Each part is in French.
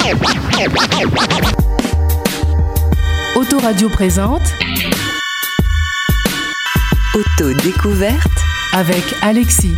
Autoradio présente Auto-découverte avec Alexis.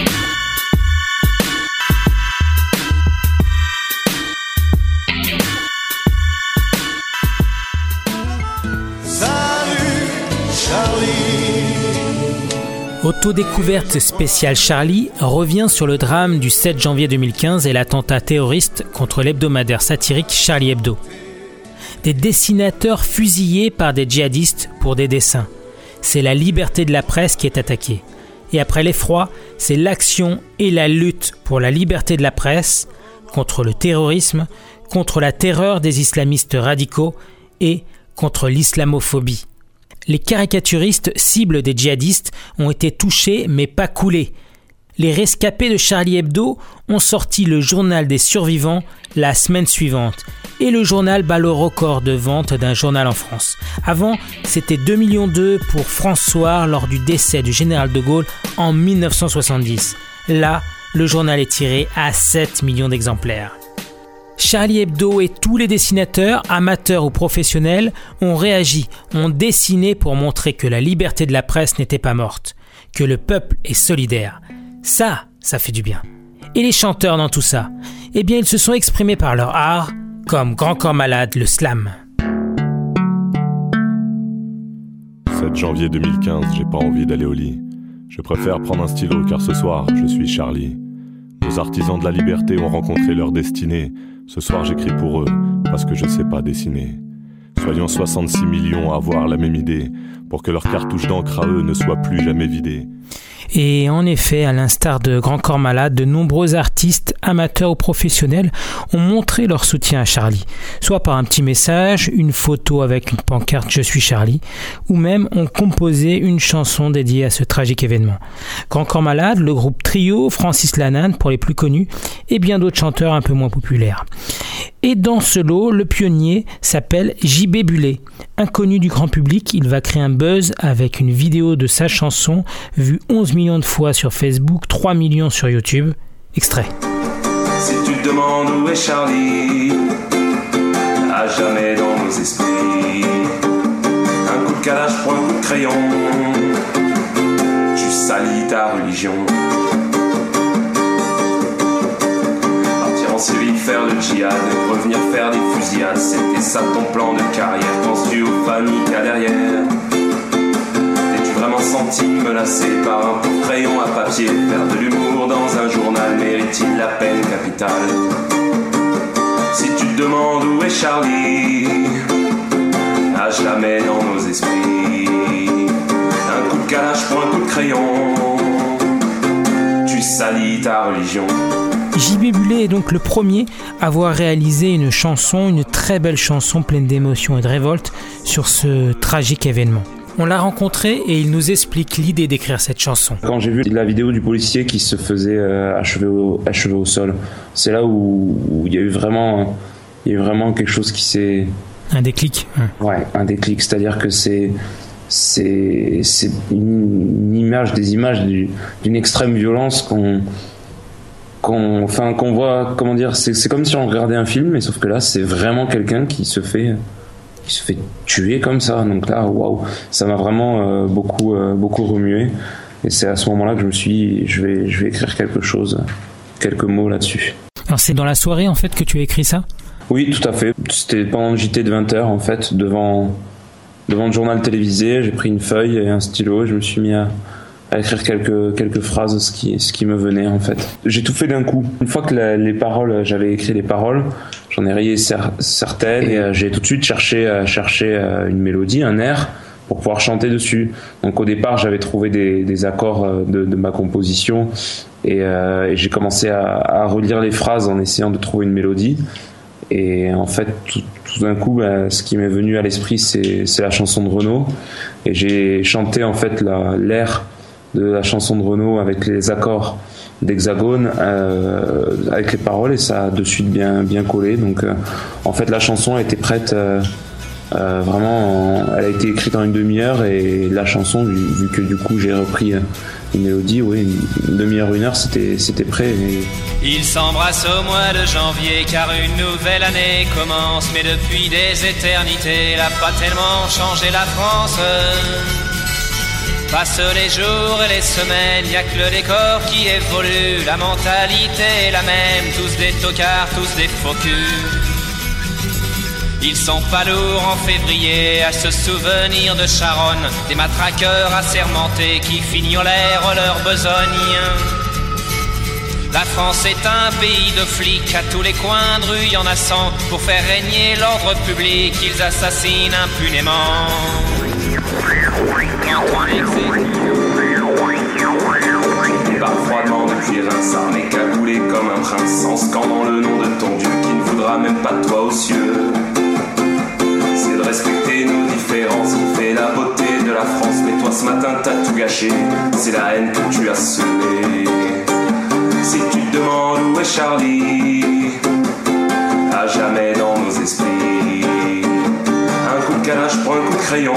Autodécouverte spéciale Charlie revient sur le drame du 7 janvier 2015 et l'attentat terroriste contre l'hebdomadaire satirique Charlie Hebdo. Des dessinateurs fusillés par des djihadistes pour des dessins. C'est la liberté de la presse qui est attaquée. Et après l'effroi, c'est l'action et la lutte pour la liberté de la presse, contre le terrorisme, contre la terreur des islamistes radicaux et contre l'islamophobie. Les caricaturistes cibles des djihadistes ont été touchés mais pas coulés. Les rescapés de Charlie Hebdo ont sorti le journal des survivants la semaine suivante et le journal bat le record de vente d'un journal en France. Avant, c'était 2,2 millions pour France Soir lors du décès du général de Gaulle en 1970. Là, le journal est tiré à 7 millions d'exemplaires. Charlie Hebdo et tous les dessinateurs, amateurs ou professionnels, ont réagi, ont dessiné pour montrer que la liberté de la presse n'était pas morte, que le peuple est solidaire. Ça fait du bien. Et les chanteurs dans tout ça, eh bien ils se sont exprimés par leur art, comme Grand Corps Malade, le slam. 7 janvier 2015, j'ai pas envie d'aller au lit. Je préfère prendre un stylo car ce soir, je suis Charlie. Nos artisans de la liberté ont rencontré leur destinée. Ce soir j'écris pour eux, parce que je sais pas dessiner. Soyons 66 millions à avoir la même idée, pour que leur cartouche d'encre à eux ne soit plus jamais vidée. Et en effet, à l'instar de Grand Corps Malade, de nombreux artistes, amateurs ou professionnels, ont montré leur soutien à Charlie, soit par un petit message, une photo avec une pancarte « Je suis Charlie », ou même ont composé une chanson dédiée à ce tragique événement. Grand Corps Malade, le groupe Trio, Francis Lalanne pour les plus connus, et bien d'autres chanteurs un peu moins populaires. Et dans ce lot, le pionnier s'appelle JB Bullet. Inconnu du grand public, il va créer un buzz avec une vidéo de sa chanson vue 11 millions de fois sur Facebook, 3 millions sur YouTube. Extrait. Si tu te demandes où est Charlie, à jamais dans nos esprits, un coup de calage pour un coup de crayon, tu salis ta religion. Celui de faire le djihad, revenir faire des fusillades, c'était ça ton plan de carrière. Penses-tu aux familles qu'il y a derrière? T'es-tu vraiment senti menacé par un pauvre crayon à papier? Faire de l'humour dans un journal mérite-t-il la peine capitale? Si tu te demandes où est Charlie, à jamais dans nos esprits, un coup de calage pour un coup de crayon, tu salis ta religion. JB Bullet est donc le premier à avoir réalisé une chanson, une très belle chanson pleine d'émotion et de révolte sur ce tragique événement. On l'a rencontré et il nous explique l'idée d'écrire cette chanson. Quand j'ai vu la vidéo du policier qui se faisait achever au sol, c'est là où il y a eu vraiment quelque chose qui s'est... Un déclic. Ouais, un déclic, c'est-à-dire que c'est une image, des images d'une extrême violence qu'on voit, comment dire, c'est comme si on regardait un film, mais sauf que là c'est vraiment quelqu'un qui se fait tuer comme ça. Donc là, waouh, ça m'a vraiment beaucoup remué. Et c'est à ce moment-là que je me suis dit, je vais écrire quelque chose, quelques mots là-dessus. Alors c'est dans la soirée en fait que tu as écrit ça ? Oui, tout à fait. C'était pendant le JT de 20h en fait, devant le journal télévisé. J'ai pris une feuille et un stylo et je me suis mis à écrire quelques phrases, ce qui me venait en fait. J'ai tout fait d'un coup. Une fois que j'avais écrit les paroles, j'en ai rayé certaines et j'ai tout de suite cherché une mélodie, un air pour pouvoir chanter dessus. Donc au départ, j'avais trouvé des accords de ma composition et j'ai commencé à relire les phrases en essayant de trouver une mélodie. Et en fait, tout d'un coup, ce qui m'est venu à l'esprit, c'est la chanson de Renaud. Et j'ai chanté en fait l'air de la chanson de Renaud avec les accords d'Hexagone, avec les paroles, et ça a de suite bien collé. Donc en fait la chanson était prête, vraiment elle a été écrite en une demi-heure, et la chanson, vu que du coup j'ai repris une mélodie, oui, une demi-heure, 1 heure, c'était prêt. Et... Ils s'embrassent au mois de janvier car une nouvelle année commence. Mais depuis des éternités, elle a pas tellement changé la France. Passent les jours et les semaines, y a que le décor qui évolue. La mentalité est la même, tous des tocards, tous des faux culs. Ils sont pas lourds en février à se souvenir de Charonne, des matraqueurs assermentés qui fignolèrent leur besogne. La France est un pays de flics, à tous les coins de rue y en a 100. Pour faire régner l'ordre public, ils assassinent impunément. On part froidement depuis Reims, armé cagoulé comme un prince, en scandant le nom de ton Dieu qui ne voudra même pas de toi aux cieux. C'est de respecter nos différences qui fait la beauté de la France. Mais toi ce matin t'as tout gâché, c'est la haine que tu as semée. Si tu te demandes où est Charlie, à jamais dans nos esprits. Un coup de canage pour un coup de crayon,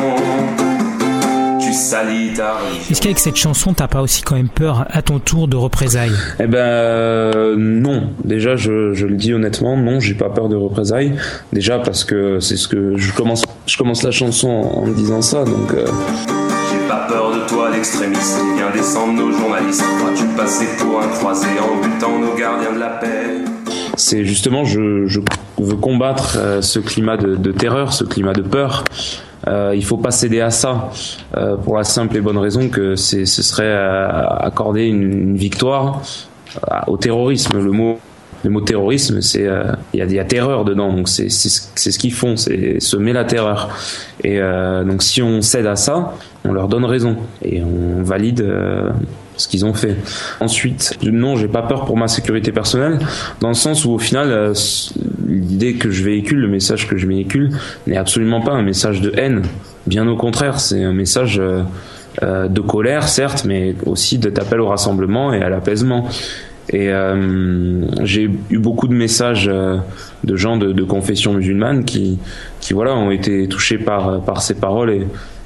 tu salis ta religion. Est-ce qu'avec cette chanson t'as pas aussi quand même peur à ton tour de représailles? Eh ben non. Déjà je le dis honnêtement, non, j'ai pas peur de représailles. Déjà parce que c'est ce que je commence la chanson en me disant ça, donc. J'ai pas peur de toi, l'extrémiste qui vient descendre nos journalistes. Crois-tu passer pour un croisé en butant nos gardiens de la paix? C'est justement, je veux combattre ce climat de terreur, ce climat de peur. Il faut pas céder à ça, pour la simple et bonne raison que ce serait accorder une victoire au terrorisme. Le mot terrorisme, c'est il y a terreur dedans, donc c'est ce qu'ils font, c'est semer la terreur. Et donc si on cède à ça, on leur donne raison et on valide ce qu'ils ont fait. Ensuite, non, j'ai pas peur pour ma sécurité personnelle, dans le sens où au final, l'idée que je véhicule, le message que je véhicule, n'est absolument pas un message de haine. Bien au contraire, c'est un message de colère, certes, mais aussi d'appel au rassemblement et à l'apaisement. Et j'ai eu beaucoup de messages de gens de confession musulmane qui voilà, ont été touchés par ces paroles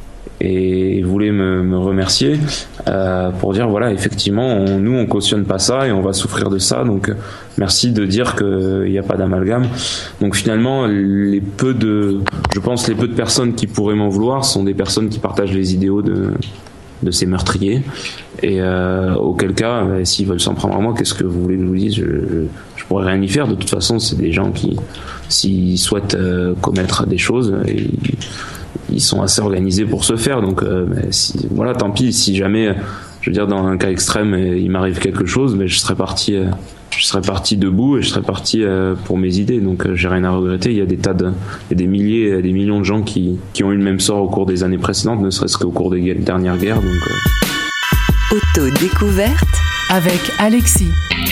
et voulaient me remercier pour dire voilà, effectivement nous on cautionne pas ça et on va souffrir de ça, donc merci de dire qu'il n'y a pas d'amalgame. Donc finalement les peu de personnes qui pourraient m'en vouloir sont des personnes qui partagent les idéaux de ces meurtriers, et auquel cas s'ils veulent s'en prendre à moi, qu'est-ce que vous voulez que je vous dise? Je pourrais rien y faire. De toute façon c'est des gens qui, s'ils souhaitent commettre des choses, ils sont assez organisés pour se faire, donc voilà, tant pis. Si jamais, je veux dire, dans un cas extrême, il m'arrive quelque chose, mais je serais parti debout et je serais parti pour mes idées, donc j'ai rien à regretter. Il y a des milliers, des millions de gens qui ont eu le même sort au cours des années précédentes, ne serait-ce qu'au cours des dernières guerres, donc Auto-découverte avec Alexis.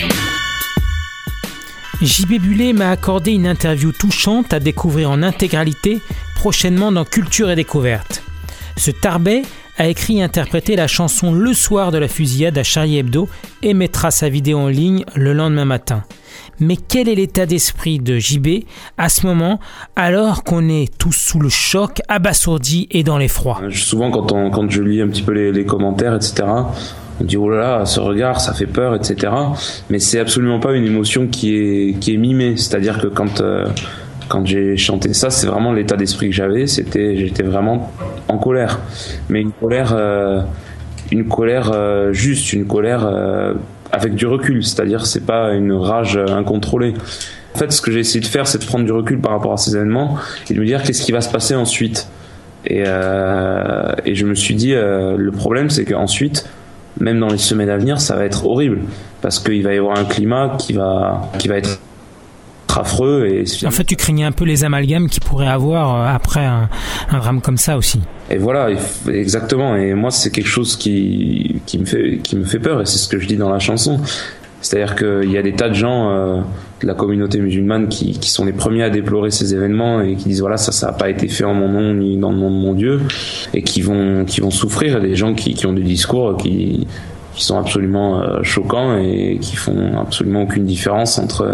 JB Bullet m'a accordé une interview touchante à découvrir en intégralité prochainement dans Culture et Découverte. Ce Tarbais a écrit et interprété la chanson Le soir de la fusillade à Charlie Hebdo et mettra sa vidéo en ligne le lendemain matin. Mais quel est l'état d'esprit de JB à ce moment, alors qu'on est tous sous le choc, abasourdis et dans l'effroi? Souvent quand je lis un petit peu les commentaires, etc., on dit oh là là, ce regard, ça fait peur, etc. Mais c'est absolument pas une émotion qui est mimée. C'est-à-dire que quand j'ai chanté ça, c'est vraiment l'état d'esprit que j'avais. J'étais vraiment en colère, mais une colère juste, une colère avec du recul. C'est-à-dire c'est pas une rage incontrôlée. En fait, ce que j'ai essayé de faire, c'est de prendre du recul par rapport à ces événements et de me dire qu'est-ce qui va se passer ensuite. Et je me suis dit le problème, c'est qu'ensuite, même dans les semaines à venir, ça va être horrible parce qu'il va y avoir un climat qui va être affreux. Et en fait, tu craignais un peu les amalgames qu'il pourrait avoir après un drame comme ça aussi. Et voilà, exactement. Et moi, c'est quelque chose qui me fait peur, et c'est ce que je dis dans la chanson. C'est-à-dire qu'il y a des tas de gens de la communauté musulmane qui sont les premiers à déplorer ces événements et qui disent voilà, ça n'a pas été fait en mon nom ni dans le nom de mon Dieu, et qui vont souffrir. Il y a des gens qui ont des discours qui sont absolument choquants et qui font absolument aucune différence entre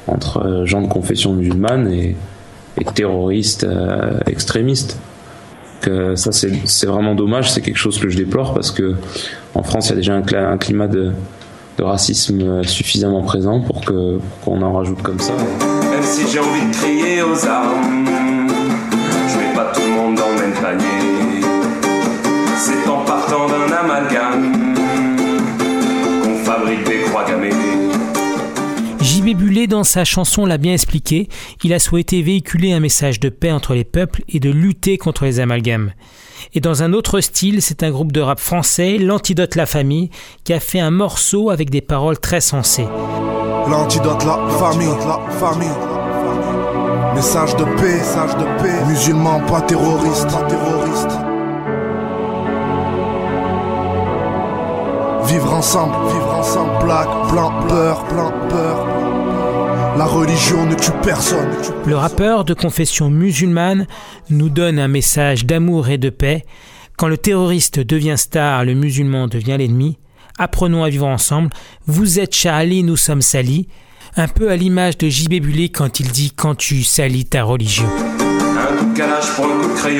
gens de confession musulmane et terroristes extrémistes. ça c'est vraiment dommage, c'est quelque chose que je déplore parce que en France il y a déjà un climat de racisme suffisamment présent pour qu'on en rajoute comme ça. Même si j'ai envie de crier aux armes, je mets pas tout le monde dans le même panier. C'est en partant d'un amalgame qu'on fabrique des croix gammées. JB Bullet, dans sa chanson, l'a bien expliqué. Il a souhaité véhiculer un message de paix entre les peuples et de lutter contre les amalgames. Et dans un autre style, c'est un groupe de rap français, l'Antidote La Famille, qui a fait un morceau avec des paroles très sensées. L'Antidote La Famille, message de paix, musulmans pas terroristes. Vivre ensemble, black, blanc, peur. La religion ne tue personne. Le rappeur de confession musulmane nous donne un message d'amour et de paix. Quand le terroriste devient star, le musulman devient l'ennemi. Apprenons à vivre ensemble. Vous êtes Charlie, nous sommes Sally. Un peu à l'image de JB Bullet quand il dit « Quand tu salis ta religion ». Un coup de calage pour un coup de crayon,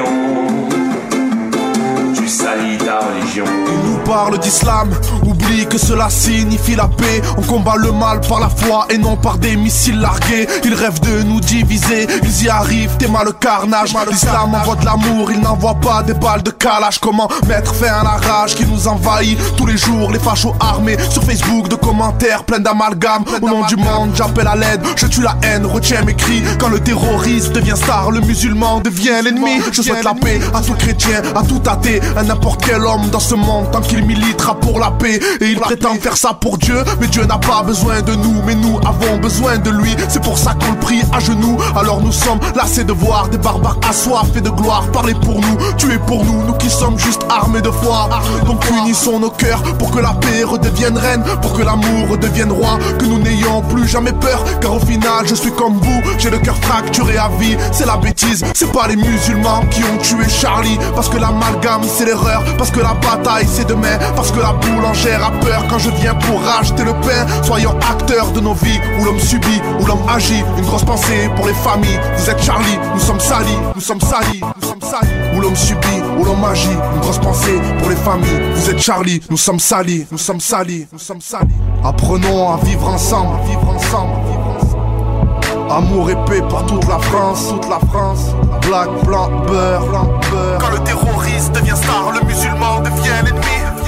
tu salis ta religion. Il nous parle d'islam, oublie que cela signifie la paix. On combat le mal par la foi et non par des missiles largués. Ils rêvent de nous diviser, ils y arrivent, t'es mal le carnage. L'islam envoie de l'amour, il n'envoie pas des balles de calage. Comment mettre fin à la rage qui nous envahit tous les jours, les fachos armés sur Facebook de commentaires pleins d'amalgames. Au nom du monde, j'appelle à l'aide, je tue la haine, retiens mes cris. Quand le terroriste devient star, le musulman devient l'ennemi. Je souhaite la paix à tout chrétien, à tout athée, à n'importe quel homme dans ce monde, tant qu'il militera pour la paix. Et il prétend faire ça pour Dieu, mais Dieu n'a pas besoin de nous, mais nous avons besoin de lui. C'est pour ça qu'on le prie à genoux. Alors nous sommes lassés de voir des barbares assoiffés de gloire parler pour nous, tuer pour nous, nous qui sommes juste armés de foi. Donc unissons nos cœurs pour que la paix redevienne reine, pour que l'amour redevienne roi, que nous n'ayons plus jamais peur. Car au final je suis comme vous, j'ai le cœur fracturé à vie. C'est la bêtise, c'est pas les musulmans qui ont tué Charlie. Parce que l'amalgame c'est l'erreur, parce que la bataille c'est demain, parce que la boulangère a peur quand je viens pour racheter le pain. Soyons acteurs de nos vies, où l'homme subit, où l'homme agit. Une grosse pensée pour les familles, vous êtes Charlie, nous sommes Sally, nous sommes Sally, nous sommes Sally. Où l'homme subit, où l'homme agit. Une grosse pensée pour les familles, vous êtes Charlie, nous sommes Sally, nous sommes Sally, nous sommes Sally. Apprenons à vivre ensemble, vivre ensemble. Amour et paix pour toute la France, black, blanc, beurre. Quand le terroriste devient star, le musulman devient l'ennemi.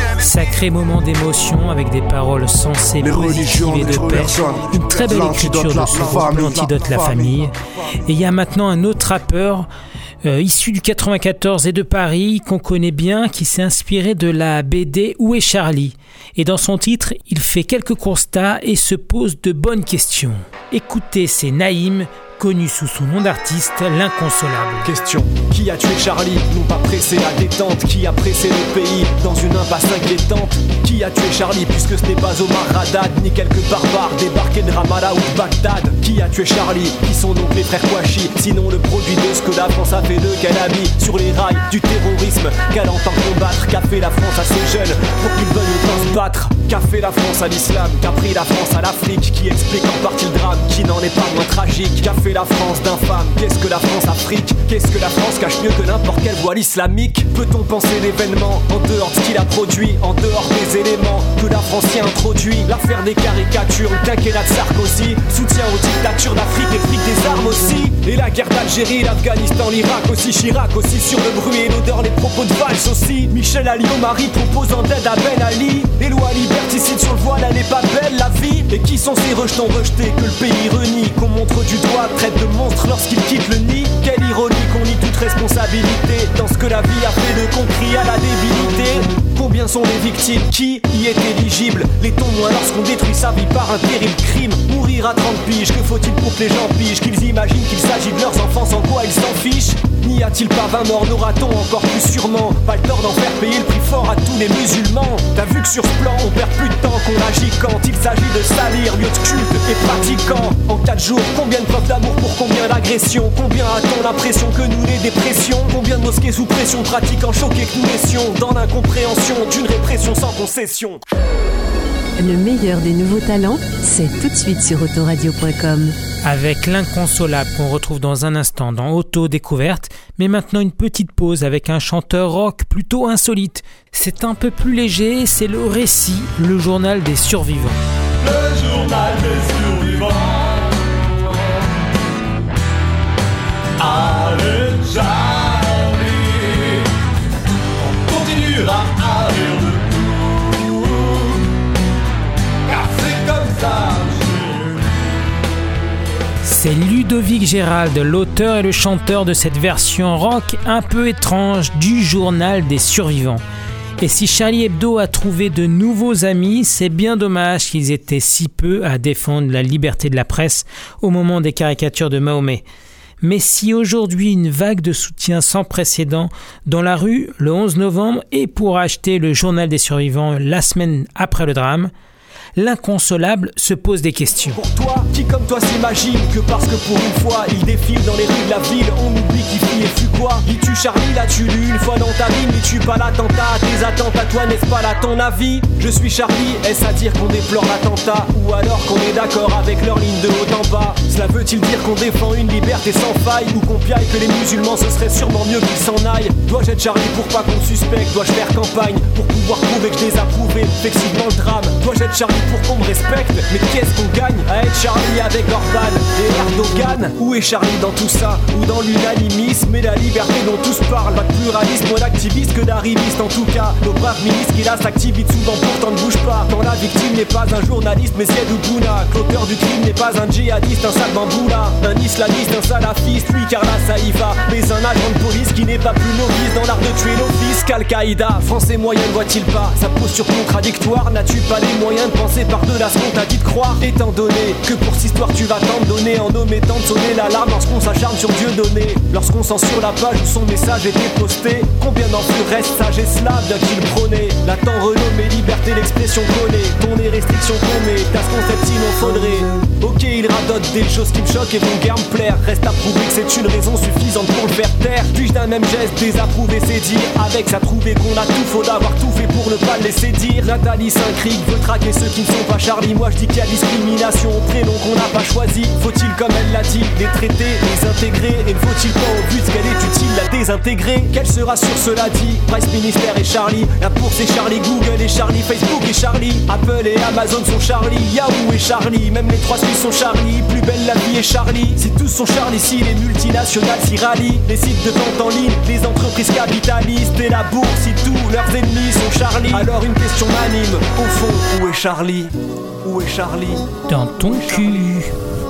Sacré moment d'émotion avec des paroles sensées, positives et de paix. Une très belle écriture de ce groupe, l'Antidote La Famille. Et il y a maintenant un autre rappeur issu du 94 et de Paris qu'on connaît bien, qui s'est inspiré de la BD Où est Charlie ? Et dans son titre, il fait quelques constats et se pose de bonnes questions. Écoutez, c'est Naïm, connu sous son nom d'artiste, l'inconsolable. Question, qui a tué Charlie? Non pas pressé la détente, qui a pressé le pays dans une impasse inquiétante? Qui a tué Charlie puisque ce n'est pas Omar Haddad ni quelques barbares débarqués de Ramallah ou de Bagdad? Qui a tué Charlie? Qui sont donc les frères Kouachi? Sinon le produit de ce que la France a fait d'eux, qu'elle a mis sur les rails du terrorisme, qu'elle entend combattre. Qu'a fait la France à ces jeunes pour qu'ils veuillent autant se battre? Qu'a fait la France à l'islam? Qu'a pris la France à l'Afrique? Qui explique en partie le drame qui n'en est pas moins tragique? Qu'a fait la France d'infâme? Qu'est-ce que la France Afrique? Qu'est-ce que la France cache mieux que n'importe quelle voile islamique? Peut-on penser l'événement en dehors de ce qu'il a produit, en dehors des éléments que la France y a introduit? L'affaire des caricatures, le quinquennat de Sarkozy, soutien aux dictatures d'Afrique, les frics des armes aussi. Et la guerre d'Algérie, l'Afghanistan, l'Irak aussi, Chirac aussi, sur le bruit et l'odeur, les propos de Valls aussi. Michel Alliot-Marie proposant d'aide à Ben Ali. Les lois liberticides sur le voile, elle est pas belle la vie. Et qui sont ces rejetons rejetés que le pays renie, qu'on montre du doigt, traite de monstres lorsqu'ils quittent le nid? Quelle ironie qu'on nie toute responsabilité dans ce que la vie a fait de concret à la débilité. Combien sont les victimes? Qui y est éligible? Les témoins lorsqu'on détruit sa vie par un terrible crime? Mourir à 30 piges, que faut-il pour que les gens pigent qu'ils imaginent qu'il s'agit de leurs enfants, sans quoi ils s'en fichent? N'y a-t-il pas 20 morts? N'aura-t-on encore plus sûrement pas le tort d'en faire payer le prix fort à tous les musulmans? T'as vu que sur ce plan on perd plus de temps qu'on agit quand il s'agit de salir lieu de culte et pratiquants. En 4 jours, combien de preuves d'amour pour combien d'agressions? Combien a-t-on l'impression que nous les dépressions? Combien de mosquées sous pression pratiquant choqués que nous laissions dans l'incompréhension d'une répression sans concession? Le meilleur des nouveaux talents, c'est tout de suite sur autoradio.com. avec l'inconsolable qu'on retrouve dans un instant dans Auto-découverte, mais maintenant une petite pause avec un chanteur rock plutôt insolite. C'est un peu plus léger, c'est le récit, le journal des survivants. Le journal des survivants. Allez, Charlie, on continuera à rire de tout, car c'est comme ça. C'est Ludovic Gérald, l'auteur et le chanteur de cette version rock un peu étrange du journal des survivants. Et si Charlie Hebdo a trouvé de nouveaux amis, c'est bien dommage qu'ils étaient si peu à défendre la liberté de la presse au moment des caricatures de Mahomet. Mais si aujourd'hui une vague de soutien sans précédent dans la rue le 11 novembre et pour acheter le journal des survivants la semaine après le drame, l'inconsolable se pose des questions. Pour toi, qui comme toi s'imagine que parce que pour une fois il défile dans les rues de la ville, on oublie qui fit et fut quoi. Il tue Charlie, l'as-tu lu une fois dans ta vie, mais tue pas l'attentat. Tes attentes à toi, n'est-ce pas là ton avis? Je suis Charlie, est-ce à dire qu'on déplore l'attentat, ou alors qu'on est d'accord avec leur ligne de haut en bas? Cela veut-il dire qu'on défend une liberté sans faille, ou qu'on piaille que les musulmans ce serait sûrement mieux qu'ils s'en aillent? Dois-je être Charlie pour pas qu'on me suspecte? Dois-je faire campagne pour pouvoir prouver que je les approuvais effectivement le drame? Dois-je être Charlie pour qu'on me respecte? Mais qu'est-ce qu'on gagne à être Charlie avec Orban et Erdogan? Où est Charlie dans tout ça? Ou dans l'unanimisme et la liberté dont tous parlent? Pas de pluralisme, moins d'activistes que d'arrivistes en tout cas. Nos braves ministres qui là s'activitent souvent pourtant ne bougent pas. Quand la victime n'est pas un journaliste mais Ziad Bouna, que l'auteur du crime n'est pas un djihadiste, un sale bamboula, un islamiste, un salafiste, lui car là ça y va. Mais un agent de police qui n'est pas plus novice dans l'art de tuer l'office qu'Al-Qaïda. Français moyen ne voit-il pas sa posture contradictoire? N'as-tu pas les moyens de penser par-delà ce qu'on t'a dit de croire? Étant donné que pour cette histoire tu vas t'en donner en omettant de sonner l'alarme lorsqu'on s'acharne sur Dieu donné, lorsqu'on censure la page où son message était posté. Combien d'entre eux restent sages et slaves bien qu'ils prônaient la temps renommée liberté d'expression collée? Ton les restrictions qu'on met, t'as ce concept sinon faudrait. Ok, il radote des choses qui me choquent et vont guère me plaire. Reste à prouver que c'est une raison suffisante pour le faire taire. Puis-je d'un même geste désapprouver c'est dire, avec ça prouver qu'on a tout, faut d'avoir tout fait pour ne pas le laisser dire. Nathalie Saint-Cric veut traquer ceux qui ne sont pas Charlie. Moi je dis qu'il y a discrimination au prénom qu'on n'a pas choisi. Faut-il comme elle l'a dit, les traiter, les intégrer? Et ne faut-il pas au but qu'elle est utile la désintégrer? Quelle sera sur cela dit Price Ministère et Charlie, la bourse et Charlie, Google et Charlie, Facebook et Charlie, Apple et Amazon sont Charlie, Yahoo et Charlie, même les trois Suisses sont Charlie, plus belle la vie et Charlie. Si tous sont Charlie, si les multinationales s'y rallient, les sites de vente en ligne, les entreprises capitalistes et la bourse, si tous leurs ennemis sont Charlie, alors une question m'anime, au fond, où est Charlie? Où est Charlie? Dans ton cul.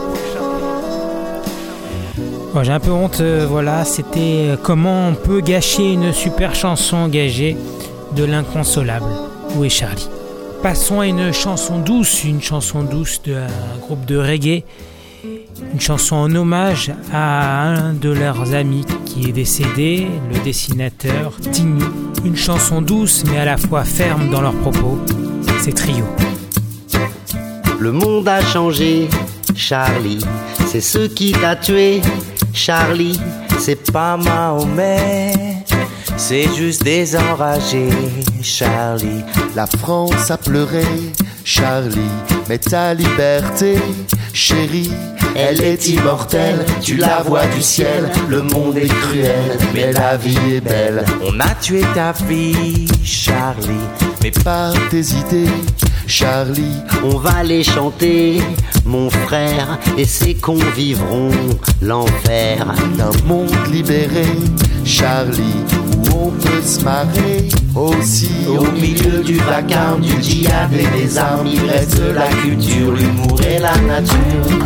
Bon, j'ai un peu honte, voilà, c'était comment on peut gâcher une super chanson engagée de l'inconsolable. Où est Charlie? Passons à une chanson douce d'un groupe de reggae, une chanson en hommage à un de leurs amis qui est décédé, le dessinateur Tigny. Une chanson douce mais à la fois ferme dans leurs propos, c'est Trio. Le monde a changé, Charlie, c'est ce qui t'a tué, Charlie, c'est pas Mahomet, c'est juste des enragés, Charlie. La France a pleuré, Charlie, mais ta liberté, chérie, elle est immortelle, tu la vois du ciel, le monde est cruel, mais la vie est belle. On a tué ta fille, Charlie, mais par tes idées, Charlie. On va les chanter, mon frère, et c'est qu'on vivront l'enfer d'un monde libéré, Charlie, où on peut se marrer aussi au milieu du vacarme, du djihad et des armes. Il reste la culture, l'humour et la nature.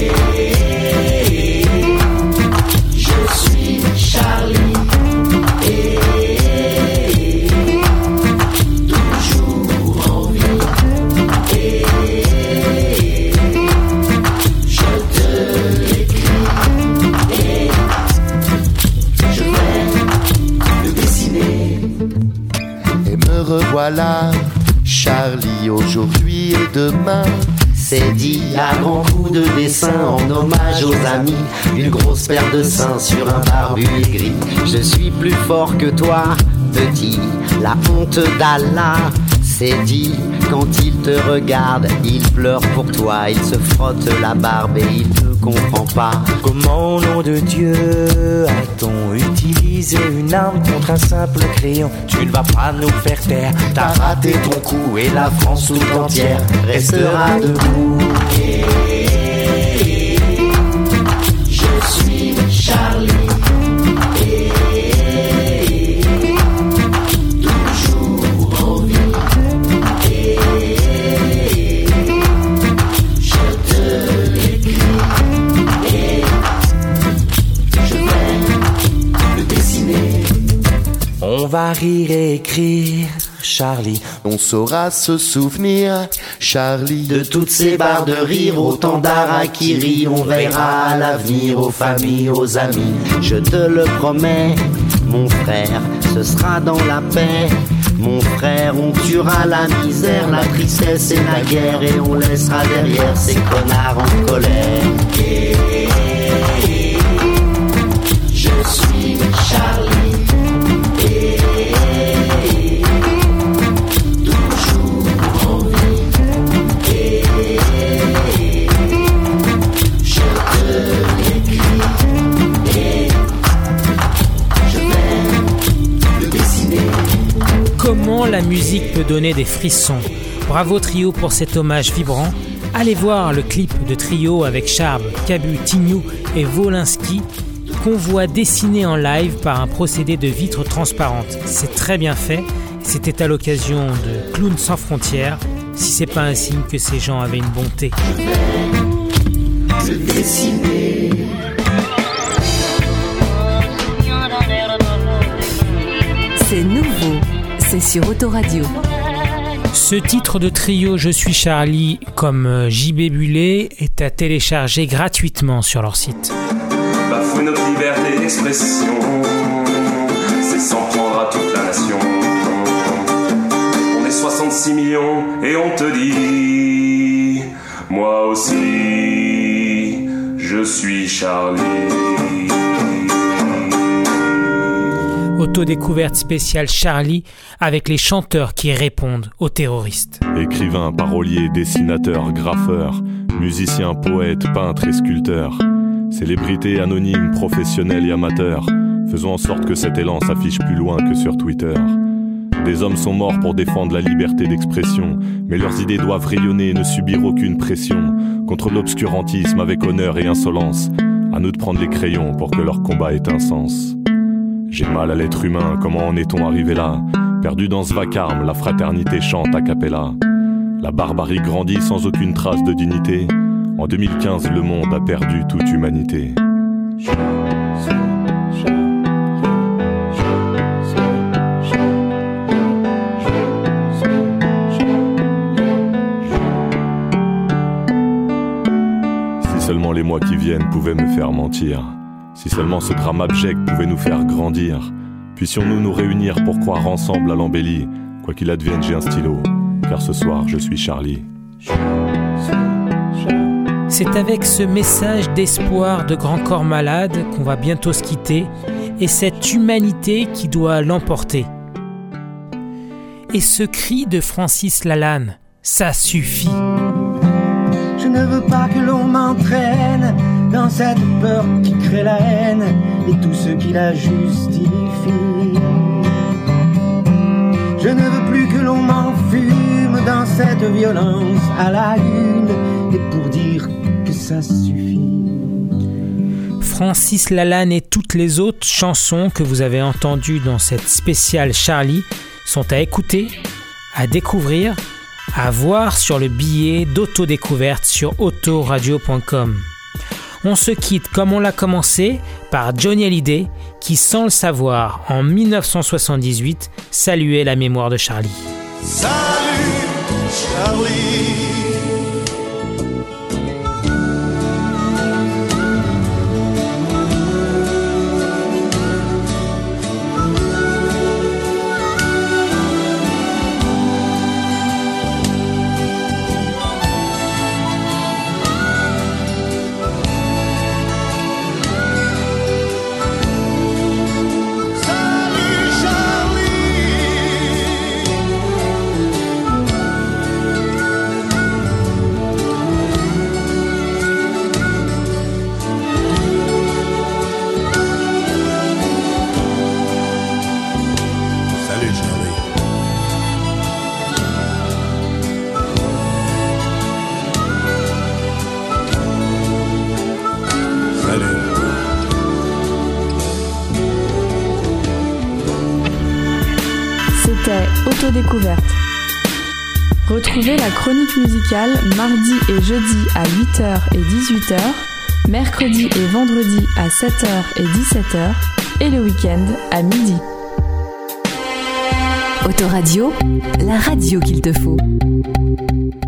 Et je suis Charlie. Revoilà, Charlie, aujourd'hui et demain. C'est dit à grands coups de dessin en hommage aux amis. Une grosse paire de seins sur un barbu aigri. Je suis plus fort que toi, petit, la honte d'Allah. C'est dit, quand il te regarde, il pleure pour toi. Il se frotte la barbe et il te comprends pas. Comment au nom de Dieu a-t-on utilisé une arme contre un simple crayon? Tu ne vas pas nous faire taire, t'as raté ton coup et la France tout entière restera debout. Je suis Charlie. On va rire et écrire, Charlie. On saura se souvenir, Charlie, de toutes ces barres de rire, autant d'harakiri. On veillera à l'avenir, aux familles, aux amis. Je te le promets, mon frère, ce sera dans la paix. Mon frère, on tuera la misère, la tristesse et la guerre, et on laissera derrière ces connards en colère. Je suis Charlie. Comment la musique peut donner des frissons. Bravo Trio pour cet hommage vibrant. Allez voir le clip de Trio avec Charb, Cabu, Tignou et Wolinski qu'on voit dessiner en live par un procédé de vitre transparente. C'est très bien fait. C'était à l'occasion de Clowns sans frontières. Si c'est pas un signe que ces gens avaient une bonté. C'est nouveau. C'est sur Autoradio. Ce titre de Trio Je suis Charlie comme JB Bullet est à télécharger gratuitement sur leur site. Bafouer notre liberté d'expression, c'est s'en prendre à toute la nation. On est 66 millions et on te dit, moi aussi, je suis Charlie. Autodécouverte spéciale Charlie avec les chanteurs qui répondent aux terroristes. Écrivain, parolier, dessinateur, graffeur, musicien, poète, peintre et sculpteur. Célébrité anonyme, professionnelle et amateur. Faisons en sorte que cet élan s'affiche plus loin que sur Twitter. Des hommes sont morts pour défendre la liberté d'expression, mais leurs idées doivent rayonner et ne subir aucune pression. Contre l'obscurantisme avec honneur et insolence, à nous de prendre les crayons pour que leur combat ait un sens. J'ai mal à l'être humain, comment en est-on arrivé là? Perdu dans ce vacarme, la fraternité chante a cappella. La barbarie grandit sans aucune trace de dignité. En 2015, le monde a perdu toute humanité. Si seulement les mois qui viennent pouvaient me faire mentir. Si seulement ce drame abject pouvait nous faire grandir. Puissions-nous nous réunir pour croire ensemble à l'embellie. Quoi qu'il advienne, j'ai un stylo, car ce soir je suis Charlie. C'est avec ce message d'espoir de Grand Corps Malade qu'on va bientôt se quitter, et cette humanité qui doit l'emporter. Et ce cri de Francis Lalanne, ça suffit. Je ne veux pas que l'on m'entraîne dans cette peur qui crée la haine et tout ce qui la justifie. Je ne veux plus que l'on m'enfume dans cette violence à la une et pour dire que ça suffit. Francis Lalanne et toutes les autres chansons que vous avez entendues dans cette spéciale Charlie sont à écouter, à découvrir, à voir sur le billet d'autodécouverte sur autoradio.com. On se quitte comme on l'a commencé par Johnny Hallyday qui, sans le savoir, en 1978, saluait la mémoire de Charlie. Salut Charlie. C'était Autodécouverte. Retrouvez la chronique musicale mardi et jeudi à 8h et 18h, mercredi et vendredi à 7h et 17h, et le week-end à midi. Autoradio, la radio qu'il te faut.